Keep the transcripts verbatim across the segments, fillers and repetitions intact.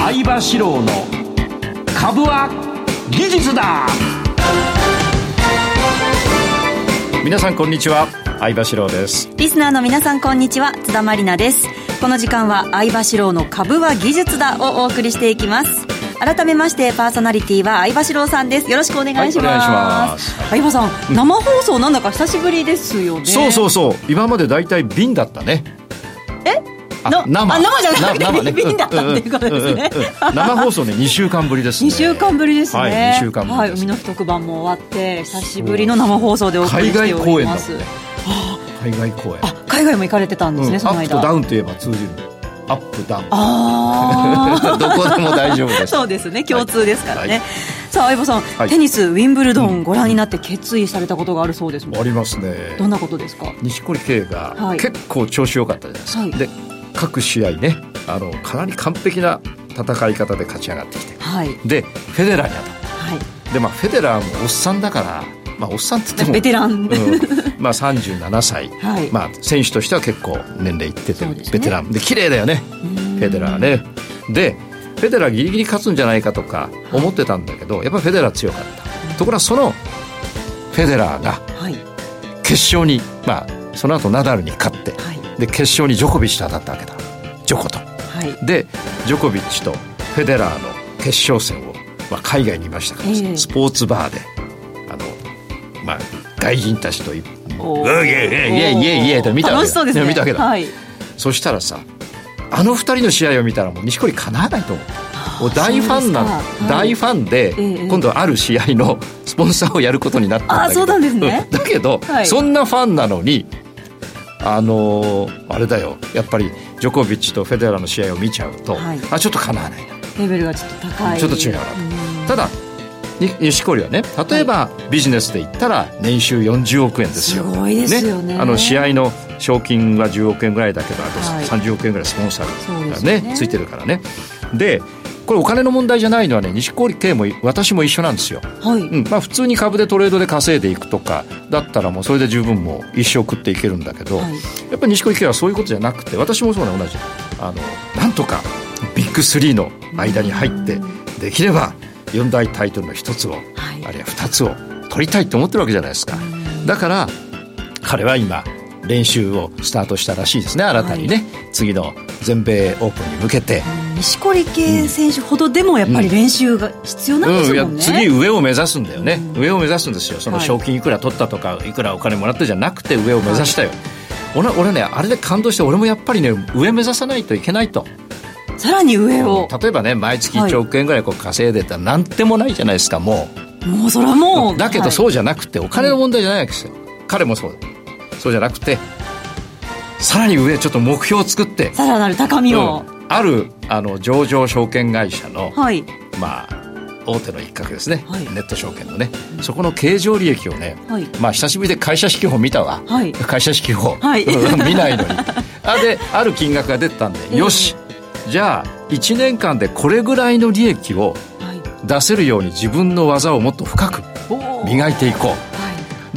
相場志郎の株は技術だ。皆さんこんにちは、相場志郎です。 リスナーの皆さんこんにちは、津田まりなです。この時間は相場志郎の株は技術だをお送りしていきます。改めましてパーソナリティは相場志郎さんです。よろしくお願いします。はい、お願いします。相場さん、うん、生放送なんだか久しぶりですよね。 そうそうそう、今までだいたい瓶だったね。 えあ生あ生じゃなくて生、ね、 瓶だったっていうことですね。 生放送ね、にしゅうかんぶりですね。 にしゅうかんぶりですね。 はい、にしゅうかんぶりです。 はい、海の日特番も終わって久しぶりの生放送でお送りしております。 海外公演だもんね。海外公演。 あ、海外も行かれてたんですね、うん、その間。 アップとダウンといえば通じる。アップダウン。 あどこでも大丈夫です。 そうですね、共通ですからね。はい、さあ相葉さん、 はい、 テニスウィンブルドンご覧になって決意されたことがあるそうですもん。 ありますね。 どんなことですか。 錦織圭が結構調子良かったじゃないですか。はい、で各試合ね、あのかなり完璧な戦い方で勝ち上がってきて、はい、でフェデラーに当たった、はい、でまあフェデラーもおっさんだから、まあ、おっさんって言ってもベテラン、 うんまあ、さんじゅうななさい、はいまあ、選手としては結構年齢いってて、ね、ベテランで綺麗だよねフェデラーね。でフェデラーギリギリ勝つんじゃないかとか思ってたんだけど、やっぱりフェデラー強かった。ところがそのフェデラーが決勝に、まあ、その後ナダルに勝って、はい、で決勝にジョコビッチと当たったわけだ。ジョコと、はい、でジョコビッチとフェデラーの決勝戦を、まあ、海外にいましたから、えー、スポーツバーであの、まあ、外人たちとウェイイェイイェイイェイイェイと見たわけだ。 楽しそうですね。 見たわけだ、 はい、 そしたらさ、あの二人の試合を見たらもう錦織かなわないと思う。もう大ファンな、はい、大ファンで、えー、今度はある試合のスポンサーをやることになったんだけど、 あ、そうなんですね。 だけど、はい、そんなファンなのにあのー、あれだよ、やっぱりジョコビッチとフェデラーの試合を見ちゃうと、はい、あちょっとかなわないな、 レベルがちょっと高い、 ちょっと違うなと。ただ錦織はね、例えば、はい、ビジネスで言ったら年収よんじゅうおくえんですよ。 すごいですよ ね, ねあの試合の賞金はじゅうおくえんぐらいだけど、あとさんじゅうおくえんぐらいスポンサーが、ねね、ついてるからね。でこれお金の問題じゃないのはね、錦織圭も私も一緒なんですよ、はいうんまあ、普通に株でトレードで稼いでいくとかだったらもうそれで十分もう一生食っていけるんだけど、はい、やっぱり錦織圭はそういうことじゃなくて、私もそうな同じ、あのなんとかビッグスリーの間に入ってできればよん大タイトルのひとつを、はい、あるいはふたつを取りたいと思ってるわけじゃないですか。だから彼は今練習をスタートしたらしいですね、新たにね、はい、次の全米オープンに向けて。 錦織圭選手ほどでもやっぱり練習が必要なんですもんね、うんうん、いや次上を目指すんだよね、うん、上を目指すんですよ。その賞金いくら取ったとかいくらお金もらったじゃなくて上を目指したよ、はい、俺, 俺ねあれで感動して、俺もやっぱりね上目指さないといけないと。 さらに上を、 例えばね毎月いちおくえんぐらいこう稼いでたらなんてもないじゃないですか。もうもうそれはもうだけどそうじゃなくて、はい、お金の問題じゃないわけですよ、うん、彼もそうだ。そうじゃなくてさらに上ちょっと目標を作って、 さらなる高みを、 うん、あるあの上場証券会社の、はいまあ、大手の一角ですね、はい、ネット証券のね、うん、そこの経常利益をね、はいまあ、久しぶりで会社指揮法見たわ、はい、会社指揮法、はい、見ないのにあである金額が出てたんで、えー、よしじゃあいちねんかんでこれぐらいの利益を出せるように自分の技をもっと深く磨いていこう、はい、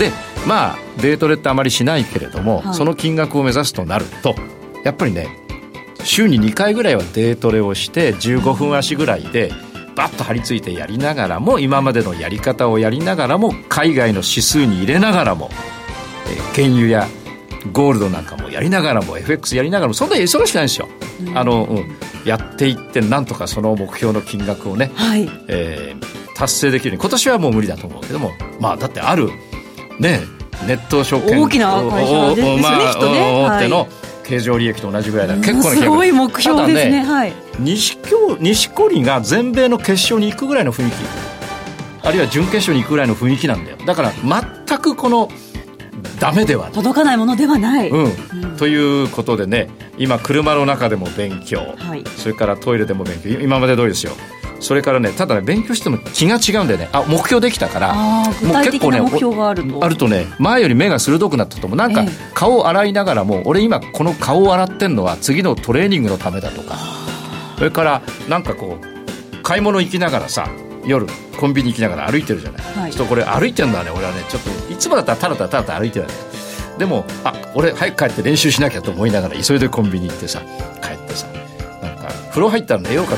でまあデートレってあまりしないけれども、はい、その金額を目指すとなるとやっぱりね週ににかいぐらいはデートレをしてじゅうごふん足ぐらいでバッと張り付いてやりながらも、今までのやり方をやりながらも、海外の指数に入れながらも、えー、原油やゴールドなんかもやりながらも エフエックス やりながらも、そんなに忙しくないんですよ、うんあのうん、やっていってなんとかその目標の金額をね、はいえー、達成できるように。今年はもう無理だと思うけども、まあだってあるねネット証券大きな会社ですよね、 まあ、 きっとね、 大手の経常利益と同じぐらいだ、結構な金額。 すごい目標ですね。 ただね、はい、錦織が全米の決勝に行くぐらいの雰囲気、あるいは準決勝に行くぐらいの雰囲気なんだよ。だから全くこのダメではない、 届かないものではない、 うんうん、ということでね、今車の中でも勉強、はい、それからトイレでも勉強、今まで通りですよ。それからね、ただね勉強しても気が違うんだよね。あ目標できたから、 あ具体的な目標があると、 ね、あるとね、前より目が鋭くなったと思う。なんか顔を洗いながらも、ええ、俺今この顔を洗ってんのは次のトレーニングのためだとか、それからなんかこう買い物行きながらさ、夜コンビニ行きながら歩いてるじゃない、はい、ちょっとこれ歩いてるんだね。俺はねちょっといつもだったらただただただただ歩いてるんだよ。でもあ俺早く帰って練習しなきゃと思いながら急いでコンビニ行ってさ、帰ってさ、なんか風呂入ったら寝ようかと思うけど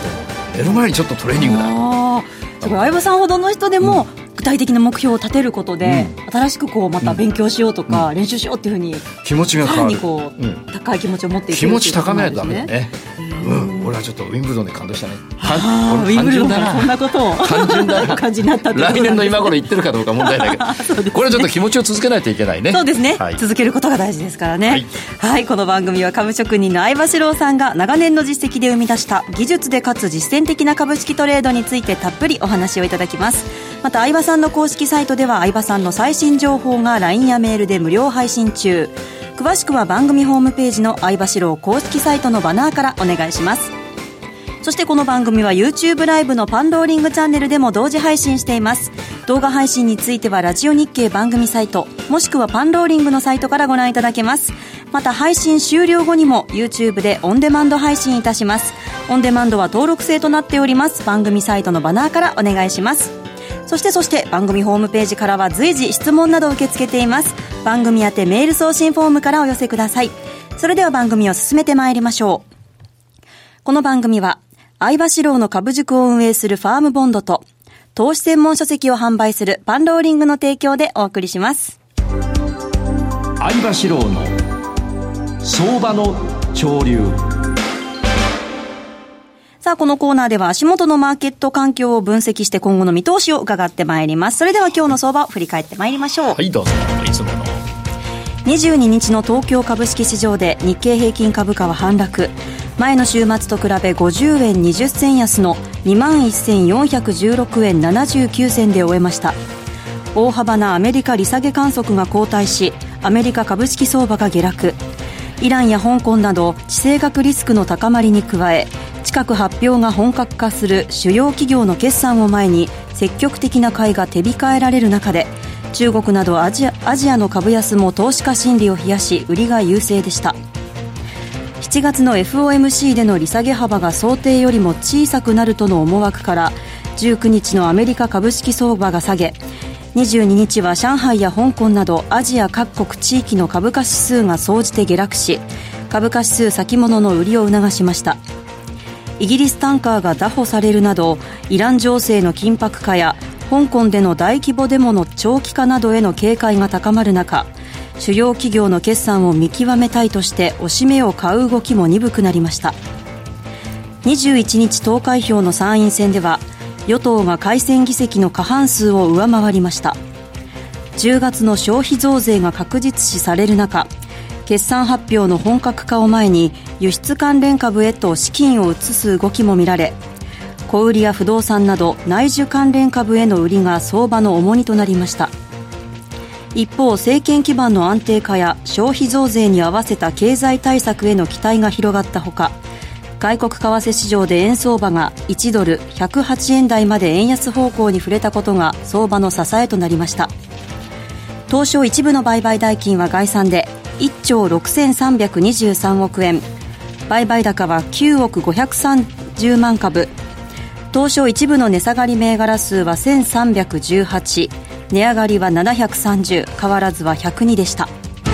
寝る前にちょっとトレーニングだ。 ああ、相葉さんほどの人でも、うん、具体的な目標を立てることで、うん、新しくこうまた勉強しようとか、うん、練習しようっていうふうに気持ちが変わる。 さらにこう、うん、高い気持ちを持っていく、 気持ち高めないとダメだね。うん、俺はちょっとウィンブルドンで感動したね。 あ、ウィンブルドンからそんなことを単純だな感じになったって来年の今頃言ってるかどうか問題だけど、ね、これはちょっと気持ちを続けないといけないね。 そうですね、はい、続けることが大事ですからね。はい、はい、この番組は株職人の相場志郎さんが長年の実績で生み出した技術でかつ実践的な株式トレードについてたっぷりお話をいただきます。また相場さんの公式サイトでは相場さんの最新情報が ライン やメールで無料配信中。詳しくは番組ホームページの相場志郎公式サイトのバナーからお願いします。そしてこの番組は YouTube ライブのパンローリングチャンネルでも同時配信しています。動画配信についてはラジオ日経番組サイトもしくはパンローリングのサイトからご覧いただけます。また配信終了後にも YouTube でオンデマンド配信いたします。オンデマンドは登録制となっております。番組サイトのバナーからお願いします。そしてそして番組ホームページからは随時質問などを受け付けています。番組宛てメール送信フォームからお寄せください。それでは番組を進めてまいりましょう。この番組は相場志郎の株塾を運営するファームボンドと投資専門書籍を販売するパンローリングの提供でお送りします。 相場志郎の相場の潮流。 さあ、このコーナーでは足元のマーケット環境を分析して今後の見通しを伺ってまいります。それでは今日の相場を振り返ってまいりましょう。 はい、どうぞ。いつものにじゅうににちの東京株式市場で日経平均株価は反落。前の週末と比べごじゅうえんにじゅっせん安の にまんせんよんひゃくじゅうろくえんななじゅうきゅうせんで終えました。大幅なアメリカ利下げ観測が後退し、アメリカ株式相場が下落。イランや香港など地政学リスクの高まりに加え、近く発表が本格化する主要企業の決算を前に積極的な買いが手控えられる中で、中国などアジア、アジアの株安も投資家心理を冷やし、売りが優勢でした。しちがつの エフオーエムシー での利下げ幅が想定よりも小さくなるとの思惑からじゅうくにちのアメリカ株式相場が下げ、にじゅうににちは上海や香港などアジア各国地域の株価指数が総じて下落し、株価指数先物の売りを促しました。イギリスタンカーが拿捕されるなど、イラン情勢の緊迫化や香港での大規模デモの長期化などへの警戒が高まる中、主要企業の決算を見極めたいとして押し目を買う動きも鈍くなりました。にじゅういちにち投開票の参院選では与党が改選議席の過半数を上回りました。じゅうがつの消費増税が確実視される中、決算発表の本格化を前に輸出関連株へと資金を移す動きも見られ、小売や不動産など内需関連株への売りが相場の重荷となりました。一方、政権基盤の安定化や消費増税に合わせた経済対策への期待が広がったほか、外国為替市場で円相場がいちドルひゃくはちえん台まで円安方向に触れたことが相場の支えとなりました。東証一部の売買代金は概算でいっちょうろくせんさんびゃくにじゅうさんおくえん、売買高はきゅうおくごひゃくさんじゅうまんかぶ、東証一部の値下がり銘柄数はせんさんびゃくじゅうはち、値上がりはななひゃくさんじゅう、変わらずはひゃくにでした。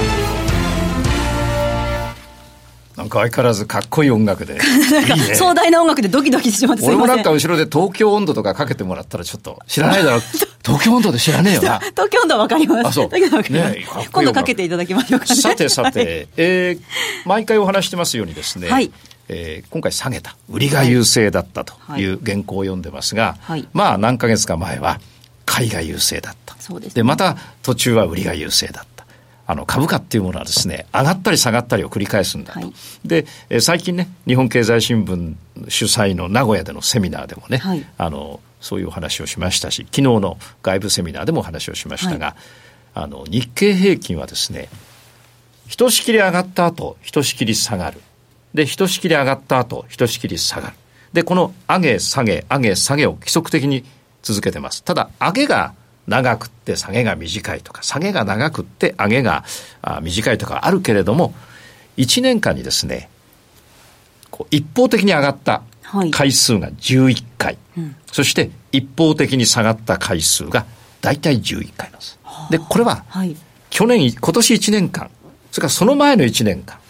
なんか相変わらずかっこいい音楽でいい、ね、 壮大な音楽でドキドキしてしまってすいません。 俺もなんか後ろで東京温度とかかけてもらったらちょっと知らないだろう東京温度で知らねえよな東京温度は分かります。 あ、そう、 だけど分かります、ね、かっこいい今度かけていただきましょうか、ね、 さてさて、はい、えー、毎回お話してますようにですね、はい、えー、今回下げた売りが優勢だったという原稿を読んでますが、はいはい、まあ何ヶ月か前は買いが優勢だった。 そうですね、 でまた途中は売りが優勢だった。あの株価っていうものはですね、上がったり下がったりを繰り返すんだと、はい、で、えー、最近ね、日本経済新聞主催の名古屋でのセミナーでもね、はい、あのそういうお話をしましたし、昨日の外部セミナーでもお話をしましたが、はい、あの日経平均はですね、ひとしきり上がった後ひとしきり下がる、でひとしきり上がった後ひとしきり下がる、でこの上げ下げ上げ下げを規則的に続けてます。ただ上げが長くって下げが短いとか、下げが長くって上げが短いとかあるけれども、いちねんかんにですね、こう一方的に上がった回数がじゅういっかい、はい、うん、そして一方的に下がった回数がだいたいじゅういっかいなんです。でこれは去年、今年いちねんかん、それからその前のいちねんかん、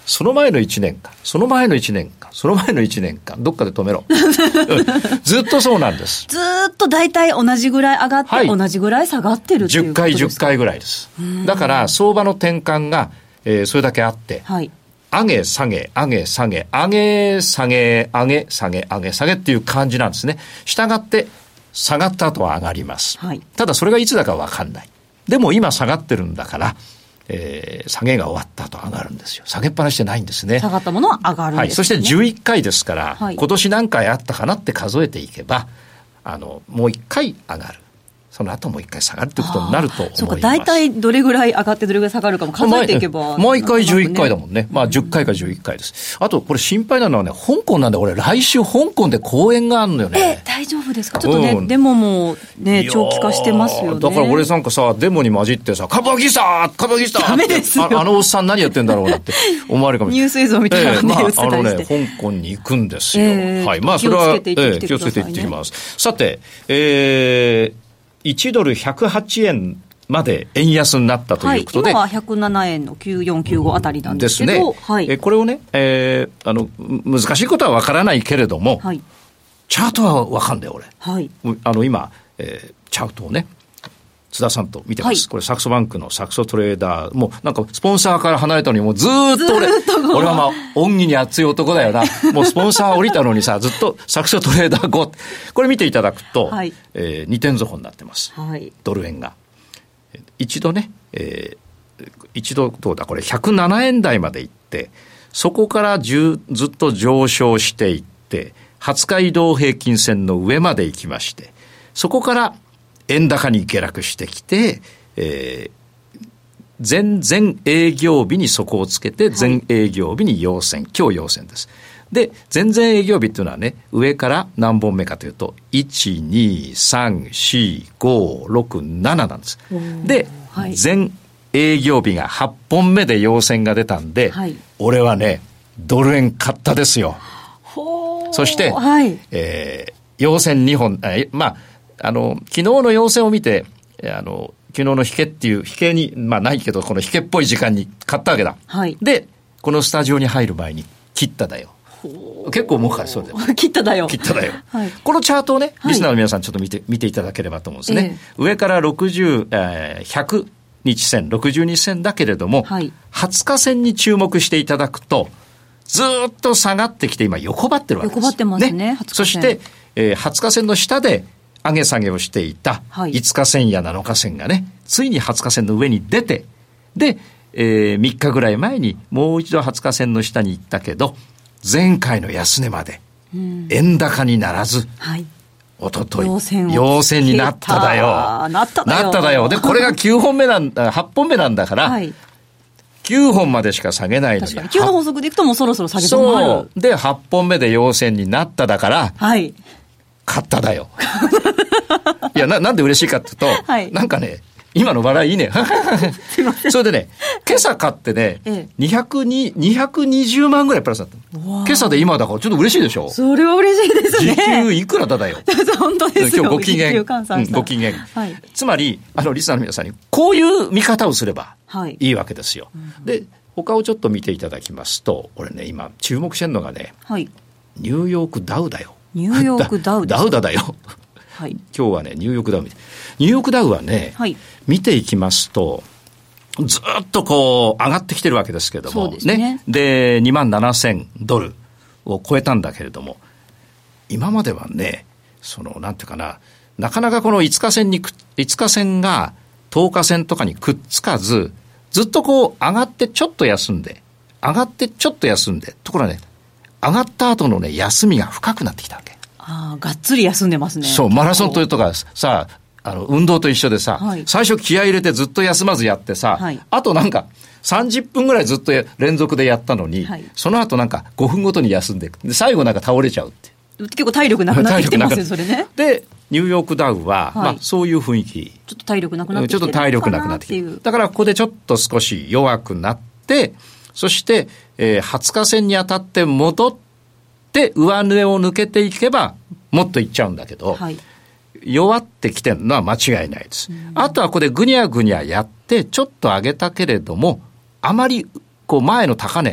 その前のいちねんかん、その前のいちねんかん、その前のいちねんかん、どっかで止めろ。ずっとそうなんです。 ずっと大体同じぐらい上がって、はい、同じぐらい下がってるっていうことですか。 じゅっかい、じゅっかいぐらいです。だから相場の転換が、えー、それだけあって、はい、上げ下げ上げ下げ上げ下げ上げ下げ上げ下げっていう感じなんですね。したがって下がった後は上がります、はい、ただそれがいつだか分かんない。でも今下がってるんだから、えー、下げが終わった後上がるんですよ。下げっぱなしでないんですね。 下がったものは上がるんですね、はい、 そしてじゅういっかいですから、はい、今年何回あったかなって数えていけば、あのもういっかい上がる、その後もう一回下がるということになると思います。そうか、 大体どれぐらい上がってどれぐらい下がるかも数えていけば、 毎回じゅういっかいだもんね。まあじゅっかいかじゅういっかいです。あとこれ心配なのはね、香港なんで、俺来週香港で公演があるのよね。 え、大丈夫ですか。ちょっとね、うん、デモもね長期化してますよね。 だから俺なんかさ、デモに混じってさ、株上げした株上げしたダメですよ。 あ, あのおっさん何やってんだろうなって思われるかもしれない。 ニュース映像みたいなのね、 えーまあ、 映ったりして、 あのね、香港に行くんですよ、えー、はい、まあそれは気をつけていってきてくださいね。えー、気をつけていってきます。さて、えーいちドルひゃくはちえんまで円安になったということで、 はい、今はひゃくななえんのきゅうよんきゅうごあたりなんですけど、 ですね、はい、えこれをね、えー、あの難しいことは分からないけれども、はい、チャートは分かんだよ俺、はい、あの今、えー、チャートをね津田さんと見てます、はい、これサクソバンクのサクソトレーダー、もうなんかスポンサーから離れたのにもうずーっと俺俺はまあ恩義に熱い男だよな。もうスポンサー降りたのにさ、ずっとサクソトレーダーご、これ見ていただくと、はい、えー、にてん底になってます、はい、ドル円が一度ね、えー、一度どうだこれひゃくななえん台まで行って、そこからずっと上昇していって、はつか移動平均線の上まで行きまして、そこから円高に下落してきて、えー、前々営業日に底をつけて、前営業日に陽線、はい、今日陽線です。で、前々営業日っていうのはね、上から何本目かというと、いち、に、さん、よん、ご、ろく、なななんです。で、はい、前営業日がはっぽんめで陽線が出たんで、はい、俺はね、ドル円買ったですよ。ほー、そして、はい、えー、陽線にほん、えー、まあ、あの昨日の陽線を見て、あの昨日の引けっていう引けにまあないけど、この引けっぽい時間に買ったわけだ、はい、でこのスタジオに入る前に切っただよ。結構儲かるそうで切っただよ切っただよ、はい、このチャートをねリスナーの皆さんちょっと見て、はい、見ていただければと思うんですね、えー、上からろくじゅう、えー、ひゃくにち線ろくじゅうに線だけれども、はい、はつか線に注目していただくと、ずっと下がってきて今横ばってるわけです。 横ばってますね、 ね、そして、えー、はつか線の下で上げ下げをしていたいつか線やなのか線がね、ついにはつか線の上に出て、で、えー、みっかぐらい前にもう一度はつか線の下に行ったけど、前回の安値まで円高にならず、はい、おととい陽線になっただよ。 なっただよ。 なっただよ。で、これがきゅうほんめなんだ、はっぽんめなんだから、はい、きゅうほんまでしか下げないのに。 確かにきゅうの法則でいくともうそろそろ下げそうもある。そうではっぽんめで陽線になっただから、はい、買っただよ。いや な, なんで嬉しいかっていうと、はい、なんかね今の笑いいいね。すいません。それでね、今朝買ってね、ええ、にひゃくにじゅうまんぐらいプラスだった。今朝で今だからちょっと嬉しいでしょ。 それは嬉しいですね。 時給いくらだだよ。 本当ですよ。 今日ご機嫌、うん、ご機嫌、はい、つまりあのリスナーの皆さんにこういう見方をすればいいわけですよ、はい、で他をちょっと見ていただきますと、俺ね今注目してるのがね、はい、ニューヨークダウだよ。 ニューヨークダウダウダだよ。はい、今日はねニューヨークダウニューヨークダウはね、はい、見ていきますとずっとこう上がってきてるわけですけども、そうですね、ねでにまんななせんドルを超えたんだけれども、今まではねそのなんていうかな、なかなかこのいつか線にいつか線がとおか線とかにくっつかず、ずっとこう上がってちょっと休んで上がってちょっと休んで、ところがね上がった後のね休みが深くなってきたわけ。 ああ、がっつり休んでますね。 そう、マラソンというとかさ、あの運動と一緒でさ、はい、最初気合い入れてずっと休まずやってさ、はい、あとなんかさんじゅっぷんぐらいずっと連続でやったのに、はい、その後なんかごふんごとに休んでいく。で最後なんか倒れちゃうって。 結構体力なくなってきてますよ、それね。 で、ニューヨークダウは、はい、まあそういう雰囲気。 ちょっと体力なくなってきてるのかなっていう。ちょっと体力なくなってきてる。 だからここでちょっと少し弱くなって、そして、えー、はつか線に当たって戻って、上値を抜けていけばもっといっちゃうんだけど、はい、弱ってきてるのは間違いないです。あとはここでぐにゃぐにゃやってちょっと上げたけれども、あまりこう前の高値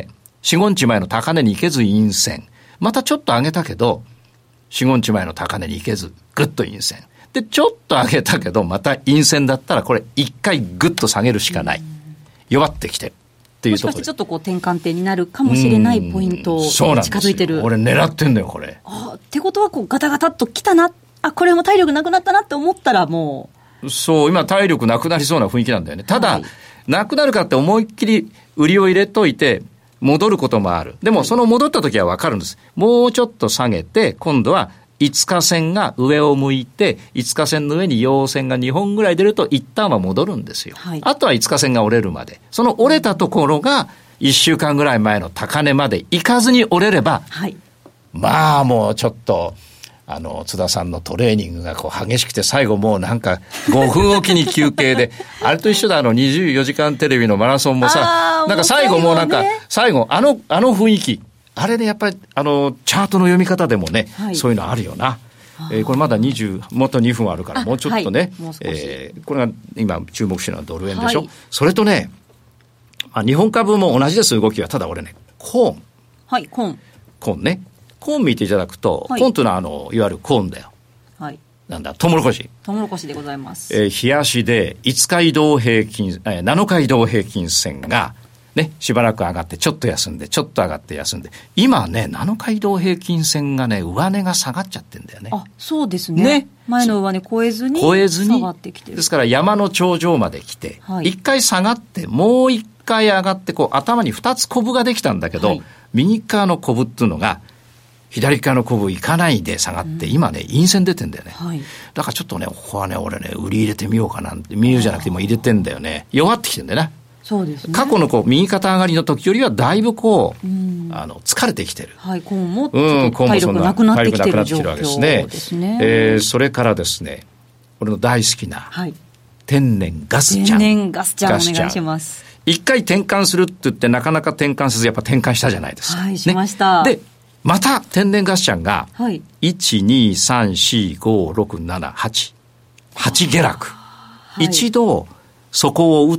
よん、ご日前の高値に行けず陰線。またちょっと上げたけど、よん、ご日前の高値に行けず、ぐっと陰線。で、ちょっと上げたけど、また陰線だったら、これ一回ぐっと下げるしかない。弱ってきてる。っていうところ。もしかしてちょっとこう転換点になるかもしれないポイントに近づいてる。 俺狙ってんだよ、これ。 あってことは、こうガタガタっと来たな。あ、これも体力なくなったなって思ったらもう。そう、今体力なくなりそうな雰囲気なんだよね。ただ、はい、なくなるかって思いっきり売りを入れといて、戻ることもある。でも、その戻った時は分かるんです。もうちょっと下げて、今度はいつか線が上を向いて、いつか線の上に陽線がにほんぐらい出ると一旦は戻るんですよ。はい、あとはいつか線が折れるまで。その折れたところがいっしゅうかんぐらい前の高値まで行かずに折れれば、はい、まあもうちょっと、あの、津田さんのトレーニングがこう激しくて最後もうなんかごふんおきに休憩で、あれと一緒だ、あのにじゅうよじかんテレビのマラソンもさ、なんか最後もうなんか、最後あの、あの雰囲気、あれでやっぱりあの、チャートの読み方でもね、はい、そういうのあるよな。えー、これまだにじゅう、もっとにふんあるからもうちょっとね、はい、えー、これが今注目してるのはドル円でしょ。はい、それとね、まあ、日本株も同じです動きは。ただ俺ね、コーン。 はい、コーン。 コーンね。コーン見ていただくと、はい、コーンというのはあのいわゆるコーンだよ。はい。なんだ、トウモロコシ。 トウモロコシでございます。 えー、日足でいつか移動平均、えー、なのか移動平均線がね、しばらく上がってちょっと休んで、ちょっと上がって休んで、今ね、なのか移動平均線がね、上値が下がっちゃってんだよね。 あ、そうですね。ね、前の上値超えずに超えずに下がってきてる。 ですから山の頂上まで来て、はい、いっかい下がってもういっかい上がって、こう頭にふたつコブができたんだけど、はい、右側のコブっていうのが左側のコブ行かないで下がって、うん、今ね陰線出てんだよね、はい、だからちょっとねここはね俺ね売り入れてみようかなんて、見るじゃなくてもう入れてんだよね。弱ってきてんだよね。 そうですね。 過去のこう右肩上がりの時よりはだいぶこう、うん、あの疲れてきてる。 はい、こうも体力なくなってきてる状況ですね。 ですね。えー、それからですね、俺の大好きな、はい、天然ガスちゃん。 天然ガスちゃんお願いします。 一回転換するって言ってなかなか転換せずやっぱ転換したじゃないですか。 はい、しました。 ね、でまた天然ガスちゃんが、はい、いち、に、さん、よん、ご、ろく、なな、はち、はち下落、はい、一度底を打って、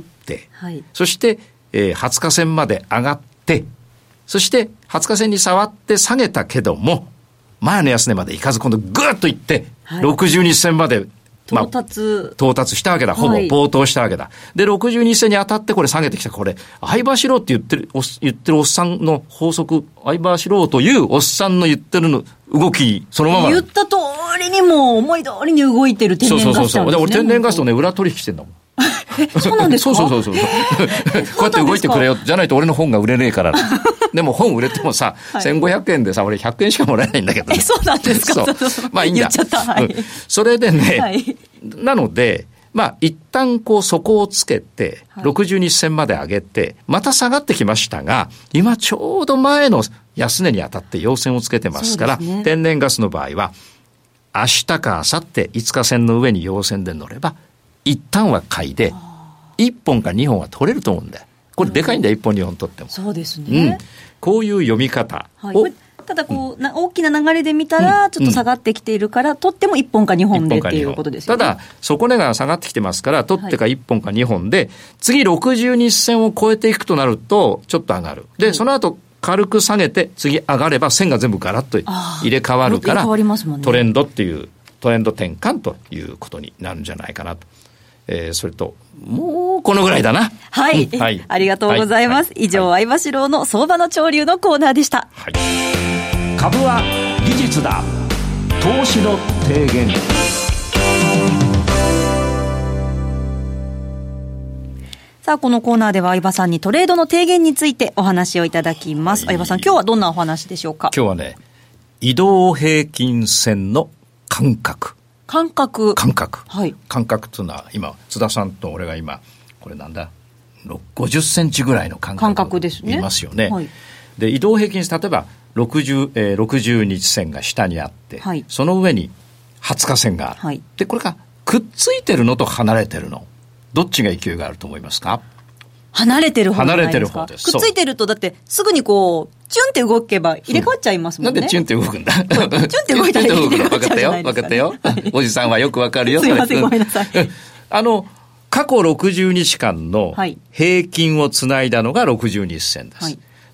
はい、そして、えー、はつか線まで上がって、そしてはつか線に触って下げたけども前の安値まで行かず今度ぐーっと行って、はい、ろくじゅうに線まで到達、まあ、 到達したわけだ。ほぼ暴騰したわけだ。はい、で、ろくじゅうに線に当たってこれ下げてきた。これ、相場しろって言ってる、言ってるおっさんの法則、相場しろというおっさんの言ってるの動き、そのまま。 言った通りにも思い通りに動いてる天然ガスなんですね。そうそうそうそう。 で、俺天然ガスとね、裏取引してんだもん。 そうなんですか？ そうそうそうそう。こうやって動いてくれよ。じゃないと俺の本が売れねえから。でも本売れてもさ、はい、せんごひゃくえんでさ、俺ひゃくえんしかもらえないんだけど、ね。 え、そうなんですか？ そう。まあいいんだ。 言っちゃった。はい。 それでね、はい、なので、まあ一旦こう底をつけて、ろくじゅうに線まで上げて、また下がってきましたが、今ちょうど前の安値に当たって陽線をつけてますから、ね、天然ガスの場合は、明日か明後日いつか線の上に陽線で乗れば、一旦は買いで、いっぽんかにほんは取れると思うんだよ。これでかいんだよ、いっぽんにほん取っても。 そうですね。 うん。こういう読み方を、はい、 ただこう、うん、大きな流れで見たらちょっと下がってきているから、うん、取ってもいっぽんかにほんでっていうことですよね。 ただ底値が下がってきてますから取ってかいっぽんかにほんで、はい、次ろくじゅうに線を超えていくとなるとちょっと上がる。で、はい、その後軽く下げて次上がれば線が全部ガラッと入れ替わるから、ね、トレンドっていうトレンド転換ということになるんじゃないかなと。えー、それともうこのぐらいだな。 はい、うん、はい、ありがとうございます。はいはい、以上、相場志郎の相場の潮流のコーナーでした。 はい、株は技術だ、投資の提言。 さあ、このコーナーでは相場さんにトレードの提言についてお話をいただきます。はい、相場さん、今日はどんなお話でしょうか？ 今日はね、移動平均線の感覚。 感覚。 感覚。 はい。 感覚というのは、今、津田さんと俺が今、これなんだ、ごじゅっセンチぐらいの感覚。 感覚ですね。 いますよね。 はい。 で、移動平均線、例えば、ろくじゅう、えー、ろくじゅうにち線が下にあって、はい、その上にはつか線がある。はい。で、これがくっついてるのと離れてるの。どっちが勢いがあると思いますか？ 離れてる方じゃないですか。 離れてる方です。 くっついてると、だって、すぐにこう、チュンって動けば入れ替わっちゃいますもんね。 なんでチュンって動くんだ？チュンって動いたら入れ替わっちゃうじゃないですか、ね。分かったよ。分かったよ。おじさんはよく分かるよ。 すいません、ごめんなさい。 あの、過去ろくじゅうにちかんの平均をつないだのがろくじゅうにち線です。はい、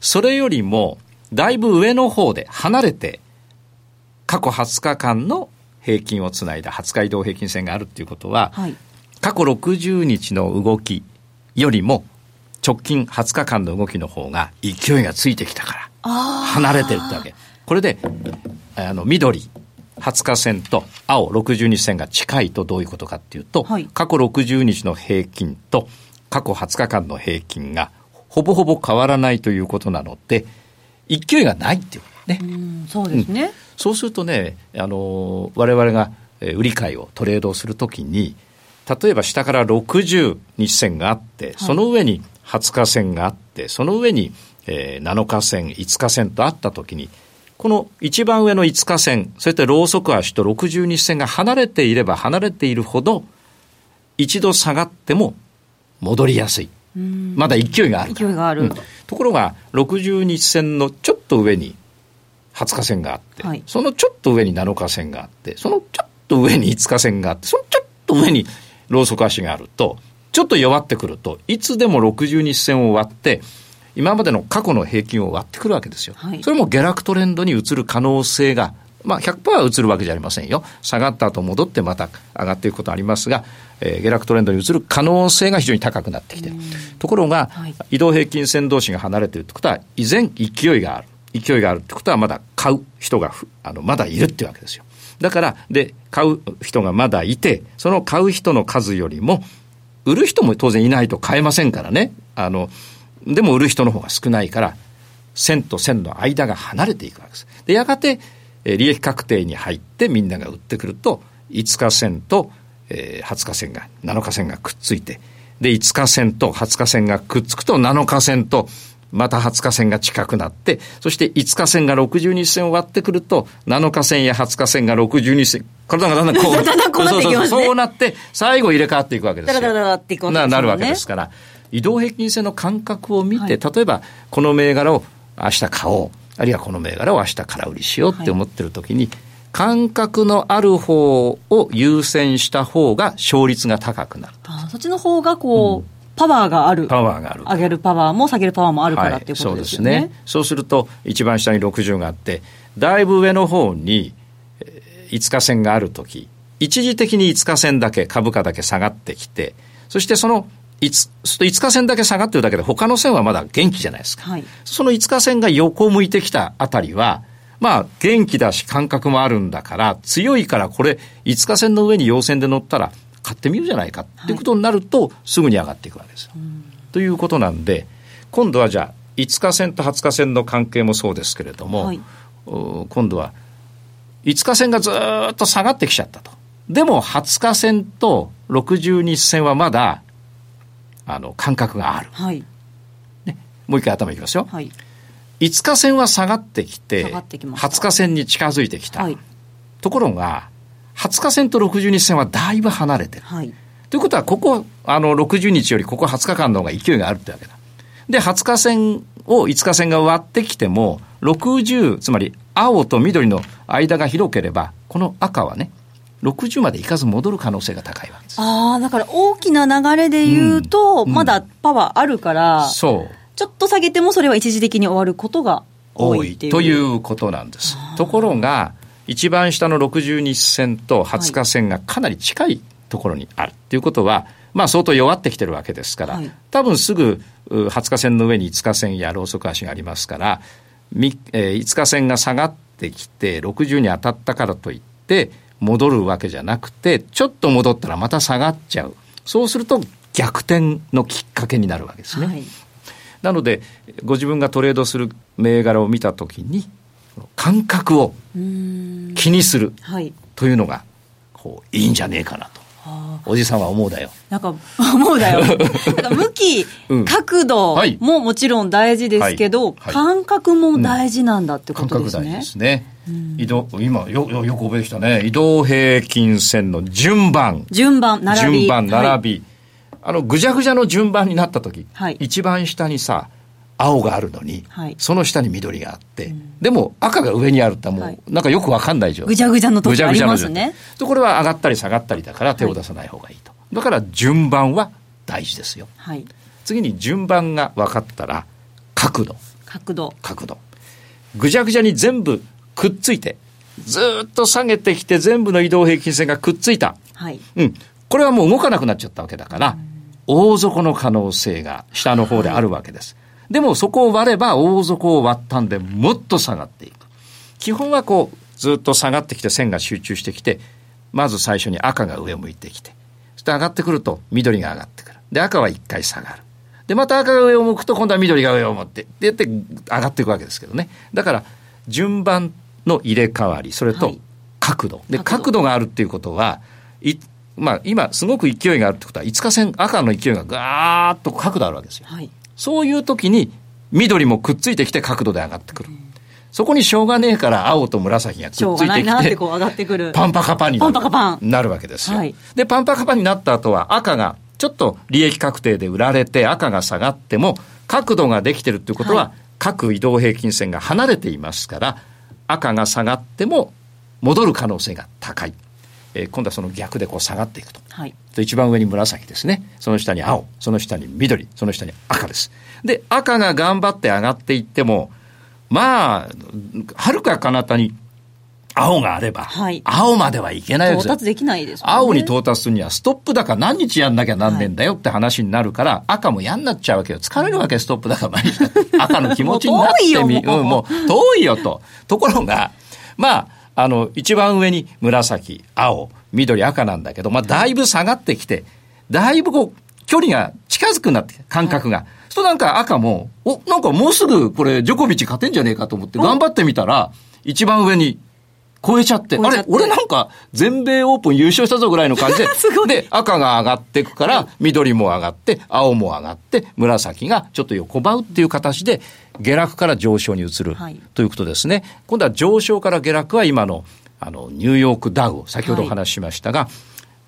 それよりもだいぶ上の方で離れて過去はつかかんの平均をつないだはつか移動平均線があるっていうことは、はい、過去ろくじゅうにちの動きよりも直近はつかかんの動きの方が勢いがついてきたから離れてるってわけ。これであの緑はつか線と青ろくじゅうにち線が近いとどういうことかっていうと、はい、過去ろくじゅうにちの平均と過去はつかかんの平均がほぼほぼ変わらないということなので勢いがないっていうね。 うん、そうですね、うん、 そうするとね、あの我々が売り買いをトレードをするときに例えば下からろくじゅうにち線があって、はい、その上にはつか線があってその上に、えー、なのか線いつか線とあったときにこの一番上のいつか線そしてローソク足とろくじゅうにち線が離れていれば離れているほど一度下がっても戻りやすい。まだ勢いがある勢いがある、 うん、ところがろくじゅうにち線のちょっと上にはつか線があって、はい、そのちょっと上になのか線があってそのちょっと上にいつか線があってそのちょっと上にローソク足があるとちょっと弱ってくるといつでもろくじゅうにち線を割って今までの過去の平均を割ってくるわけですよ、はい、それも下落トレンドに移る可能性が、まあ、ひゃくパーセント は移るわけじゃありませんよ。下がった後戻ってまた上がっていくことはありますが、えー、下落トレンドに移る可能性が非常に高くなってきている。ところが、はい、移動平均線同士が離れているということは依然勢いがある勢いがあるってことはまだ買う人があのまだいるっていうわけですよ。だからで買う人がまだいてその買う人の数よりも売る人も当然いないと買えませんからね。あのでも売る人の方が少ないから線と線の間が離れていくわけです。でやがて、えー、利益確定に入ってみんなが売ってくるといつか線と、えー、はつか線がなのか線がくっついてでいつか線とはつか線がくっつくとなのか線とまたはつか線が近くなってそしていつか線がろくじゅうにち線を割ってくるとなのか線やはつか線がろくじゅうにち線体がだんだんこうだんだんこうなっていきますね。 そうそうそうなって最後入れ替わっていくわけですよ。 だらだらだらっていくわけですよね。 な, なるわけですから移動平均線の感覚を見て、はい、例えばこの銘柄を明日買おうあるいはこの銘柄を明日空売りしようって思ってる時に、はい、感覚のある方を優先した方が勝率が高くなる。 あそっちの方がこう、うんパワーがある。 パワーがある。 上げるパワーも下げるパワーもあるからっていうことですよね。はい、そうですね。 そうすると一番下にろくじゅうがあってだいぶ上の方にいつか線があるとき一時的にいつか線だけ株価だけ下がってきてそしてそのいつか線だけ下がってるだけで他の線はまだ元気じゃないですか。はい、そのいつか線が横向いてきたあたりはまあ元気だし感覚もあるんだから強いからこれいつか線の上に陽線で乗ったら買ってみるじゃないかっていうことになると、はい、すぐに上がっていくわけですよ、うん、ということなんで今度はじゃあいつか線とはつか線の関係もそうですけれども、はい、今度はいつか線がずっと下がってきちゃったと。でもはつか線とろくじゅうにち線はまだあの感覚がある、はいね、もう一回頭いきますよ、はい、いつか線は下がってきてはつか線に近づいてきた、はい、ところがはつか線とろくじゅうにち線はだいぶ離れてる、はい、ということはここあのろくじゅうにちよりここはつかかんの方が勢いがあるってわけだ。ではつか線をいつか線が割ってきてもろくじゅうつまり青と緑の間が広ければこの赤はねろくじゅうまでいかず戻る可能性が高いわけです。 ああだから大きな流れで言うと、うん、まだパワーあるから、うん、そうちょっと下げてもそれは一時的に終わることが多いっていうということなんです。ところが一番下のろくじゅうにち線とはつか線がかなり近いところにあるということは、まあ、相当弱ってきてるわけですから、はい、多分すぐはつか線の上にいつか線やローソク足がありますから、えー、いつか線が下がってきてろくじゅうに当たったからといって戻るわけじゃなくてちょっと戻ったらまた下がっちゃう。そうすると逆転のきっかけになるわけですね、はい、なのでご自分がトレードする銘柄を見たときに感覚を気にするというのがこういいんじゃねえかなとおじさんは思うだよ。 なんか思うだよなんか向き、うん、角度ももちろん大事ですけど、はいはい、感覚も大事なんだってことですね、うん、感覚大事ですね、うん、移動今 よ, よ, よく覚えてきたね。移動平均線の順番順番並び順番並び、はい、あのぐじゃぐじゃの順番になった時、はい、一番下にさ青があるのに、はい、その下に緑があって、うん、でも赤が上にあるってもう、はい、なんかよくわかんない状態。 ぐじゃぐじゃの時ありますね。 でこれは上がったり下がったりだから手を出さない方がいいと、はい、だから順番は大事ですよ、はい、次に順番が分かったら角度角度角度ぐじゃぐじゃに全部くっついてずっと下げてきて全部の移動平均線がくっついた、 はいうん、これはもう動かなくなっちゃったわけだから、うん、大底の可能性が下の方であるわけです、はい、でもそこを割れば大底を割ったんでもっと下がっていく。基本はこうずっと下がってきて線が集中してきて、まず最初に赤が上を向いてきて、そして上がってくると緑が上がってくる。で赤は一回下がる。でまた赤が上を向くと今度は緑が上を向ってでって上がっていくわけですけどね。だから順番の入れ替わり、それと角度、はい、で角度があるっていうことはいまあ、今すごく勢いがあるってことはいつか線赤の勢いがガーッと角度あるわけですよ、はい、そういう時に緑もくっついてきて角度で上がってくる、うん、そこにしょうがねえから青と紫がくっついてきてしょうがないなってこう上がってくるパンパカパンになる、パンパカパンなるわけですよ、はい、でパンパカパンになった後は赤がちょっと利益確定で売られて赤が下がっても角度ができてるっていうことは、はい、各移動平均線が離れていますから赤が下がっても戻る可能性が高い、えー、今度はその逆でこう下がっていくと、はい、一番上に紫ですね、その下に青、その下に緑、その下に赤です。で赤が頑張って上がっていってもまあ遥か彼方に青があれば、はい、青まではいけないわけですよ。 到達できないですもんね。 青に到達するにはストップ高何日やんなきゃなんねんだよって話になるから、はい、赤も嫌になっちゃうわけよ。疲れるわけ、ストップ高毎日赤の気持ちになってみもう遠いよ、もう、うん、もう遠いよと。ところがまああの一番上に紫、青、緑、赤なんだけど、まあだいぶ下がってきてだいぶこう距離が近づくなって感覚が、はい、そうなんか赤もおなんかもうすぐこれジョコビッチ勝てんじゃねえかと思って頑張ってみたら一番上に超えちゃって、あれ俺なんか全米オープン優勝したぞぐらいの感じでで赤が上がっていくから緑も上がって青も上がって紫がちょっと横ばうっていう形で下落から上昇に移る、はい、ということですね。今度は上昇から下落は今のあのニューヨークダウを先ほどお話ししましたが、はい、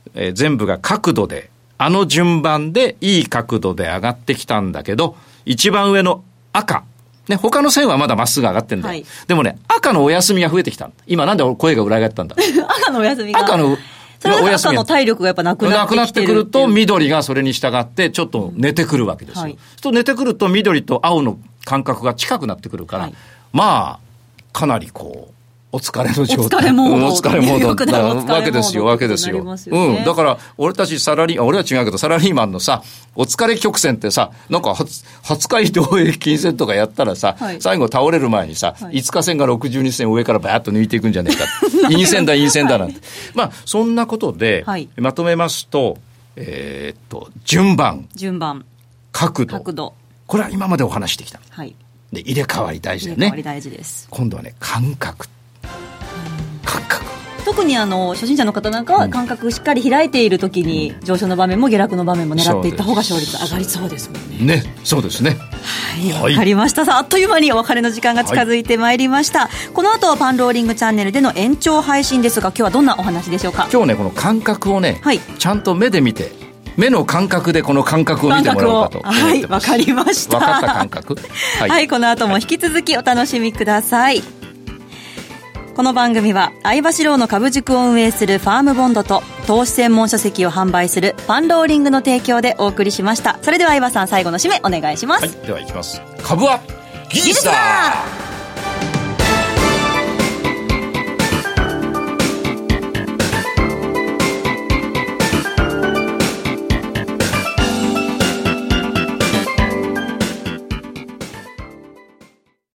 えー、全部が角度であの順番でいい角度で上がってきたんだけど一番上の赤ね、他の線はまだまっすぐ上がってんだよ、はい、でもね赤のお休みが増えてきた。今なんで声が裏返ったんだ赤のお休みが赤のそれは赤の体力がやっぱなくなってきてるなくなってくると緑がそれに従ってちょっと寝てくるわけですよ、うん、はい、と寝てくると緑と青の感覚が近くなってくるから、はい、まあかなりこうお疲れの状態。お疲れモード。お疲れモードなわけですよ、わけですよ。うん。だから、俺たちサラリー、俺は違うけど、サラリーマンのさ、お疲れ曲線ってさ、なんかはつか移動平均線とかやったらさ、はい、最後倒れる前にさ、はい、いつか線がろくじゅうに線上からバーッと抜いていくんじゃねえか。陰線だ、陰線だなんて。はい、まあ、そんなことで、はい、まとめますと、えー、っと、順番。 順番。 角度。 角度。 これは今までお話してきた。 はい。 で、入れ替わり大事だよね。 入れ替わり大事です。 今度はね、感覚。感覚。 特にあの初心者の方なんかは感覚しっかり開いている時に上昇の場面も下落の場面も狙っていった方が勝率上がりそうですもんね。 ね、そうですね。 はい、わ、はい、かりました。さあ、あっという間にお別れの時間が近づいてまいりました、はい、この後はパンローリングチャンネルでの延長配信ですが、今日はどんなお話でしょうか。 今日ねこの感覚をね、はい、ちゃんと目で見て目の感覚でこの感覚を見てもらおうかと思ってます。はい、わかりました。 分かった感覚はい、はい、この後も引き続きお楽しみください。この番組は相場志郎の株塾を運営するファームボンドと投資専門書籍を販売するパンローリングの提供でお送りしました。それでは相場さん、最後の締めお願いします。 はい、ではいきます。株は技術だ。